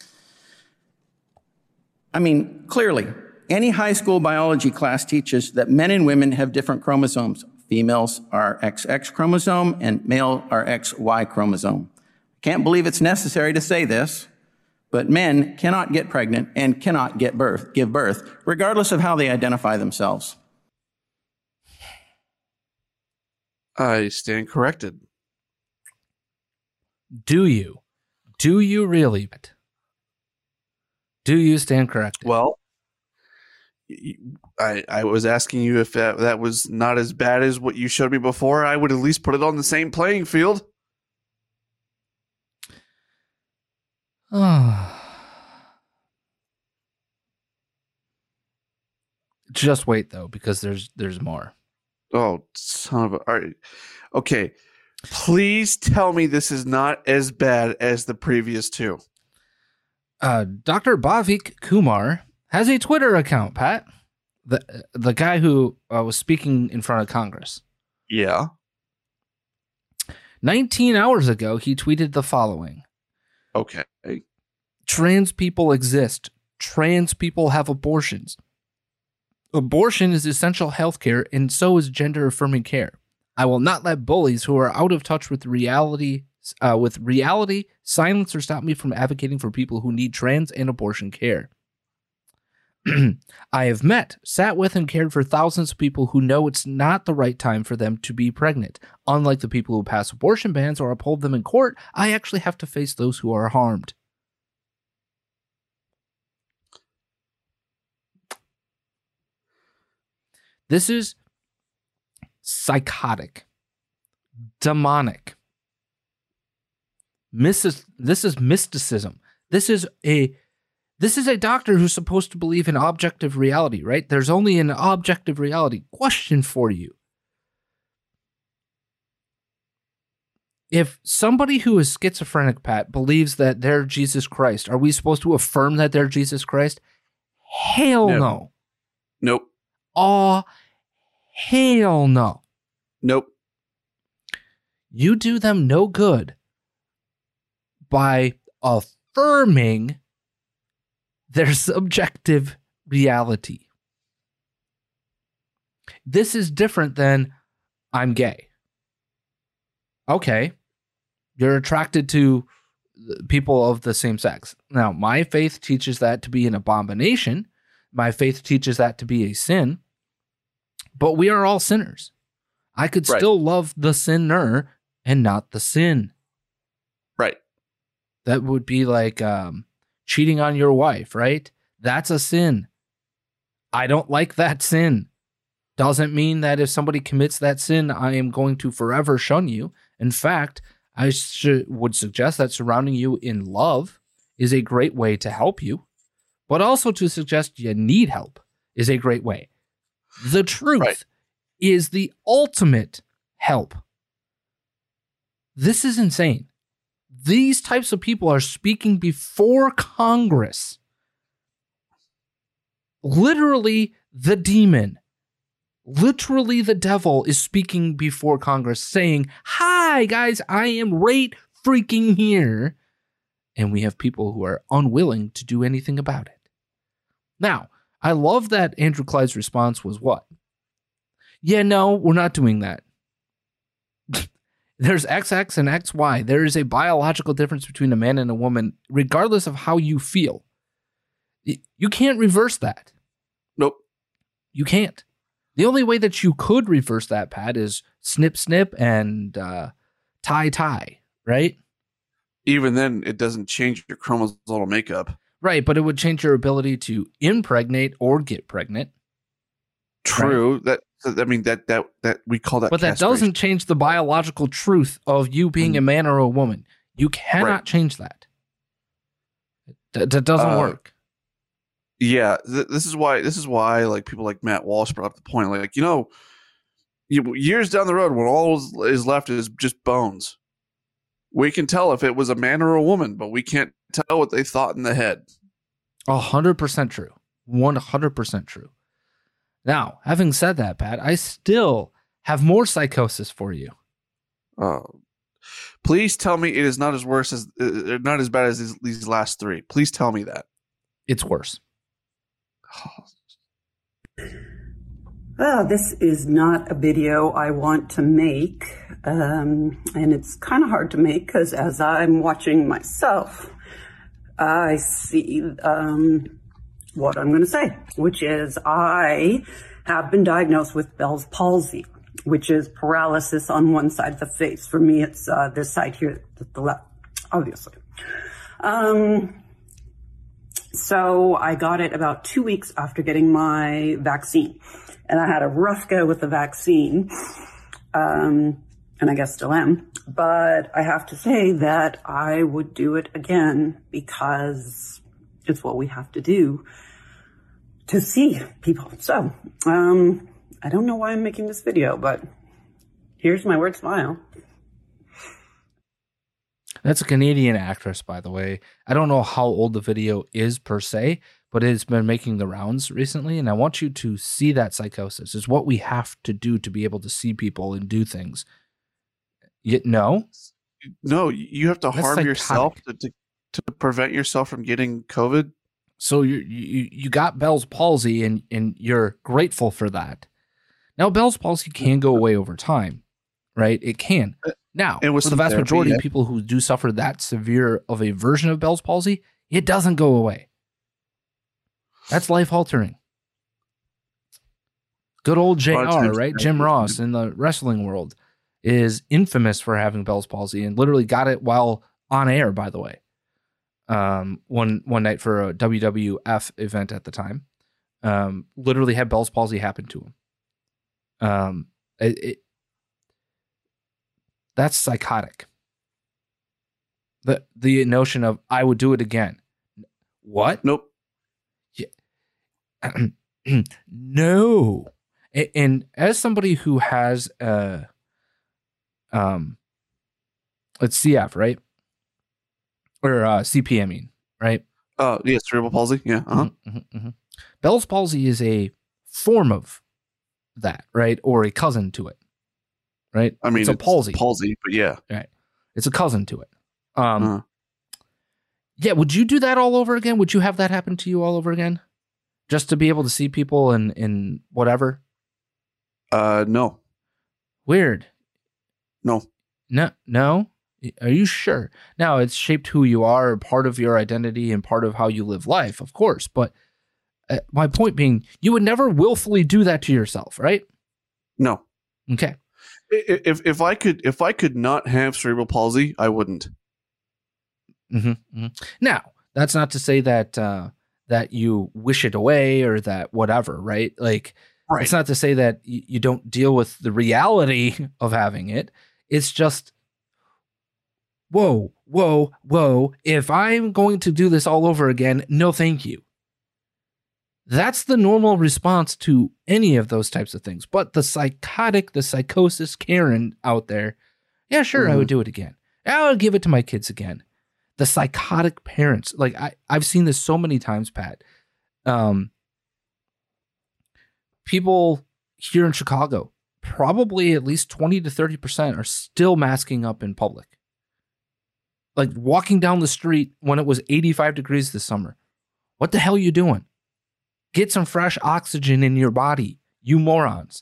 I mean, clearly, any high school biology class teaches that men and women have different chromosomes. Females are XX chromosome and male are XY chromosome. Can't believe it's necessary to say this, but men cannot get pregnant and cannot give birth, regardless of how they identify themselves. I stand corrected. Do you? Do you really? Do you stand corrected? Well, I was asking you if that was not as bad as what you showed me before. I would at least put it on the same playing field. Just wait, though, because there's more. Oh, son of a... All right. Okay. Please tell me this is not as bad as the previous two. Dr. Bhavik Kumar has a Twitter account, Pat. The guy who was speaking in front of Congress. Yeah. 19 hours ago, he tweeted the following. Okay. Trans people exist. Trans people have abortions. Abortion is essential health care, and so is gender-affirming care. I will not let bullies who are out of touch with reality, silence or stop me from advocating for people who need trans and abortion care. I have met, sat with, and cared for thousands of people who know it's not the right time for them to be pregnant. Unlike the people who pass abortion bans or uphold them in court, I actually have to face those who are harmed. This is psychotic, demonic. This is mysticism. This is a doctor who's supposed to believe in objective reality, right? There's only an objective reality. Question for you. If somebody who is schizophrenic, Pat, believes that they're Jesus Christ, are we supposed to affirm that they're Jesus Christ? Hell no. Nope. Oh, hell no. Nope. You do them no good by affirming their subjective reality. This is different than I'm gay. Okay. You're attracted to people of the same sex. Now, my faith teaches that to be an abomination. My faith teaches that to be a sin. But we are all sinners. I could still love the sinner and not the sin. Right. That would be like cheating on your wife, right? That's a sin. I don't like that sin. Doesn't mean that if somebody commits that sin, I am going to forever shun you. In fact, I would suggest that surrounding you in love is a great way to help you, but also to suggest you need help is a great way. The truth is the ultimate help. This is insane. These types of people are speaking before Congress. Literally, the demon, literally the devil is speaking before Congress saying, hi, guys, I am right freaking here. And we have people who are unwilling to do anything about it. Now, I love that Andrew Clyde's response was what? Yeah, no, we're not doing that. There's XX and XY. There is a biological difference between a man and a woman, regardless of how you feel. You can't reverse that. Nope. You can't. The only way that you could reverse that, Pat, is snip, snip, and tie, right? Even then, it doesn't change your chromosomal makeup. Right, but it would change your ability to impregnate or get pregnant. True. Right? So, I mean, that we call that. But that castration. doesn't change the biological truth of you being a man or a woman. You cannot change that. That doesn't work. Yeah, this is why like people like Matt Walsh brought up the point, like, years down the road when all is left is just bones. We can tell if it was a man or a woman, but we can't tell what they thought in the head. 100% true. 100% true. Now, having said that, Pat, I still have more psychosis for you. Please tell me it is not as not as bad as these last three. Please tell me that. It's worse. This is not a video I want to make, and it's kind of hard to make because as I'm watching myself, I see what I'm going to say, which is I have been diagnosed with Bell's palsy, which is paralysis on one side of the face. For me, it's this side here, the left, obviously. So I got it about 2 weeks after getting my vaccine. And I had a rough go with the vaccine, and I guess still am. But I have to say that I would do it again because it's what we have to do to see people. So I don't know why I'm making this video, but here's my word smile. That's a Canadian actress, by the way. I don't know how old the video is per se, but it's been making the rounds recently, and I want you to see that psychosis. It's what we have to do to be able to see people and do things. No, you have to That's harm psychotic. yourself to prevent yourself from getting COVID. So you got Bell's palsy, and you're grateful for that. Now, Bell's palsy can go away over time, right? It can. Now, And with for the some vast therapy, majority yeah. of people who do suffer that severe of a version of Bell's palsy, it doesn't go away. That's life-altering. Good old JR, right? Jim Ross in the wrestling world is infamous for having Bell's palsy and literally got it while on air, by the way. One night for a WWF event at the time, literally had Bell's palsy happen to him. That's psychotic. The notion of I would do it again. What? Nope. Yeah. No. And as somebody who has it's CF, right? Or CP, I mean, right? Yeah, cerebral palsy. Yeah. Uh-huh. Bell's palsy is a form of that, right? Or a cousin to it, right? I mean, it's a palsy. But yeah. Right. It's a cousin to it. Yeah, would you do that all over again? Would you have that happen to you all over again? Just to be able to see people in whatever? No. Weird. No. No? Are you sure? Now, it's shaped who you are, part of your identity, and part of how you live life, of course. But my point being, you would never willfully do that to yourself, right? No. Okay. If I could not have cerebral palsy, I wouldn't. Now, that's not to say that that you wish it away or that whatever, right? Like, right. It's not to say that you don't deal with the reality of having it. It's just, whoa. If I'm going to do this all over again, no, thank you. That's the normal response to any of those types of things. But the psychosis Karen out there, yeah, sure, I would do it again. I would give it to my kids again. The psychotic parents, like I've seen this so many times, Pat. People here in Chicago, probably at least 20 to 30% are still masking up in public. Like walking down the street when it was 85 degrees this summer. What the hell are you doing? Get some fresh oxygen in your body, you morons.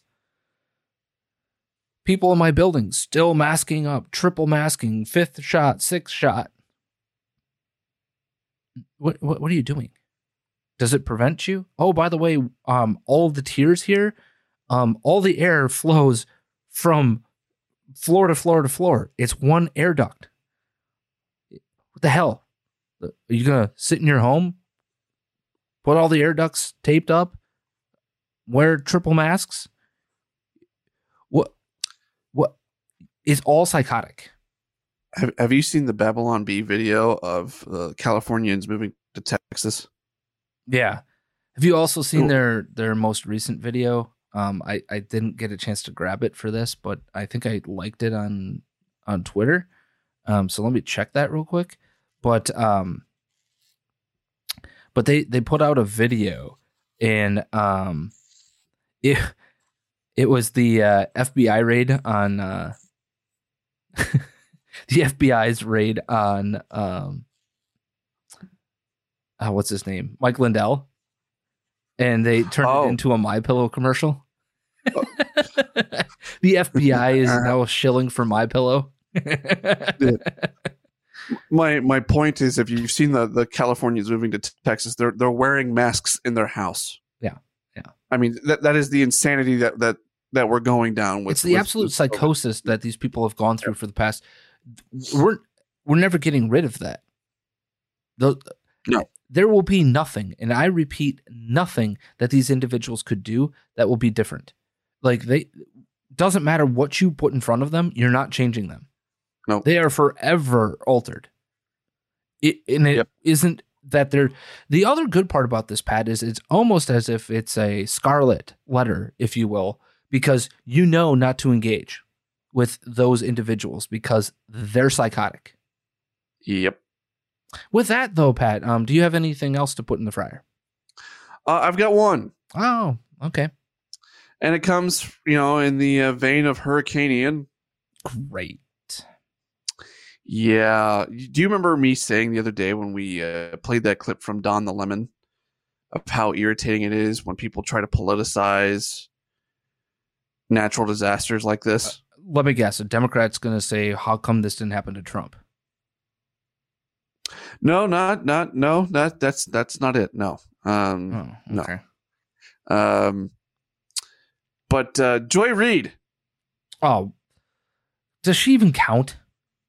People in my building still masking up, triple masking, 5th shot, 6th shot. What are you doing? Does it prevent you? Oh, by the way, all of the tiers here, all the air flows from floor to floor to floor. It's one air duct. What the hell? Are you gonna sit in your home, put all the air ducts taped up, wear triple masks? is all psychotic. Have you seen the Babylon Bee video of Californians moving to Texas? Yeah. Have you also seen their most recent video? I didn't get a chance to grab it for this, but I think I liked it on Twitter. So let me check that real quick. But they put out a video, and it was the FBI raid on the FBI's raid on what's his name? Mike Lindell. And they turned it into a MyPillow commercial. The FBI is now shilling for MyPillow. My point is, if you've seen the Californians moving to Texas, they're wearing masks in their house. Yeah. I mean, that is the insanity that we're going down with. It's the absolute psychosis that these people have gone through for the past. We're never getting rid of that. No. There will be nothing, and I repeat, nothing that these individuals could do that will be different. Like, doesn't matter what you put in front of them, you're not changing them. No, they are forever altered. Isn't that they're the other good part about this, Pat, is it's almost as if it's a scarlet letter, if you will, because you know not to engage with those individuals because they're psychotic. Yep. With that, though, Pat, do you have anything else to put in the fryer? I've got one. Oh, okay. And it comes, in the vein of Hurricane Ian. Great. Yeah. Do you remember me saying the other day when we played that clip from Don the Lemon of how irritating it is when people try to politicize natural disasters like this? Let me guess. A Democrat's going to say, how come this didn't happen to Trump? No, that's not it. No. Okay. No. But Joy Reid. Oh, does she even count?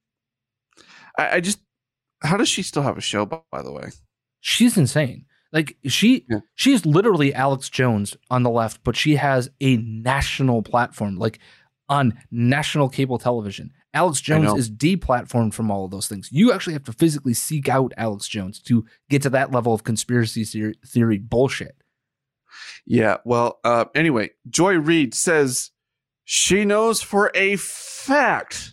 I just, how does she still have a show, by the way? She's insane. Like she's literally Alex Jones on the left, but she has a national platform, like on national cable television. Alex Jones is deplatformed from all of those things. You actually have to physically seek out Alex Jones to get to that level of conspiracy theory bullshit. Yeah. Well, anyway, Joy Reid says she knows for a fact,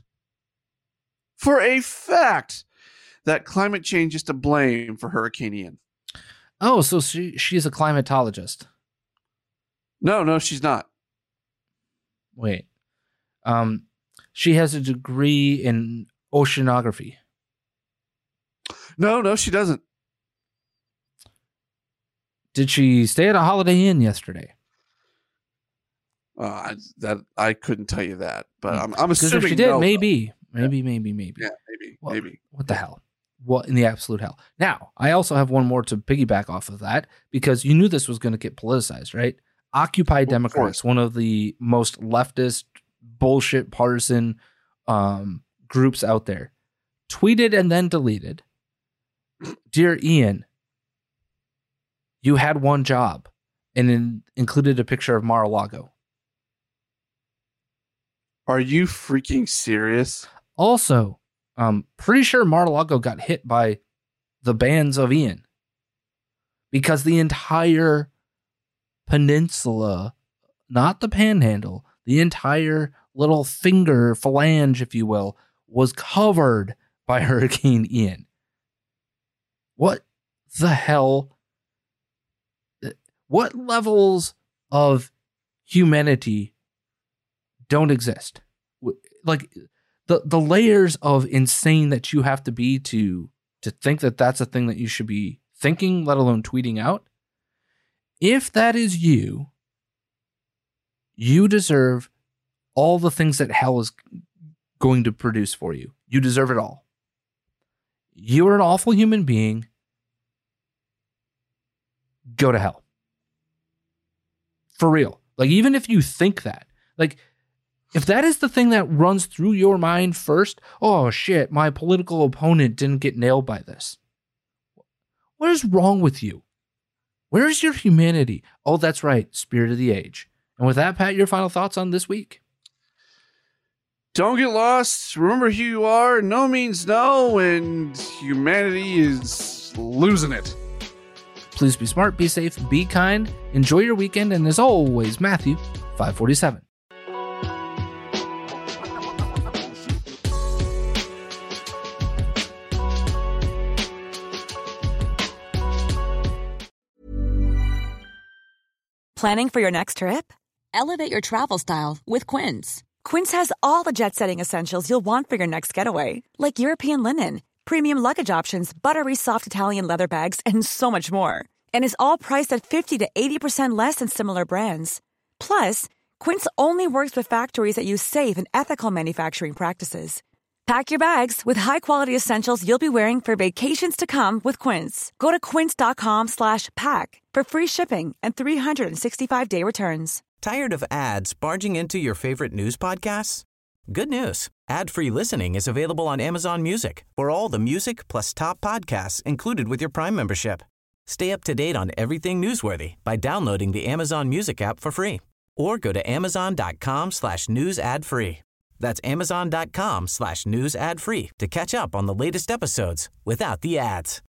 that climate change is to blame for Hurricane Ian. Oh, so she's a climatologist. No, she's not. Wait. She has a degree in oceanography. No, she doesn't. Did she stay at a Holiday Inn yesterday? I couldn't tell you that, but I'm assuming if she did. no, maybe. Yeah, maybe. What the hell? What in the absolute hell? Now, I also have one more to piggyback off of that because you knew this was going to get politicized, right? Occupy Democrats, one of the most leftist, bullshit, partisan groups out there, tweeted and then deleted, "Dear Ian, you had one job," and included a picture of Mar-a-Lago. Are you freaking serious? Also, pretty sure Mar-a-Lago got hit by the bands of Ian because the entire peninsula, not the panhandle, the entire little finger phalange, if you will, was covered by Hurricane Ian. What the hell? What levels of humanity don't exist? Like the layers of insane that you have to be to think that that's a thing that you should be thinking, let alone tweeting out. If that is you, you deserve all the things that hell is going to produce for you. You deserve it all. You are an awful human being. Go to hell. For real. Like, even if you think that, like, if that is the thing that runs through your mind first, oh shit, my political opponent didn't get nailed by this. What is wrong with you? Where is your humanity? Oh, that's right. Spirit of the age. And with that, Pat, your final thoughts on this week? don't get lost. Remember who you are. No means no, and humanity is losing it. Please be smart, be safe, be kind, enjoy your weekend, and as always, Matthew 547. Planning for your next trip? Elevate your travel style with Quince. Quince has all the jet-setting essentials you'll want for your next getaway, like European linen, premium luggage options, buttery soft Italian leather bags, and so much more. And is all priced at 50 to 80% less than similar brands. Plus, Quince only works with factories that use safe and ethical manufacturing practices. Pack your bags with high-quality essentials you'll be wearing for vacations to come with Quince. Go to quince.com/pack for free shipping and 365-day returns. Tired of ads barging into your favorite news podcasts? Good news. Ad-free listening is available on Amazon Music for all the music plus top podcasts included with your Prime membership. Stay up to date on everything newsworthy by downloading the Amazon Music app for free or go to amazon.com/news ad free. That's amazon.com/news ad free to catch up on the latest episodes without the ads.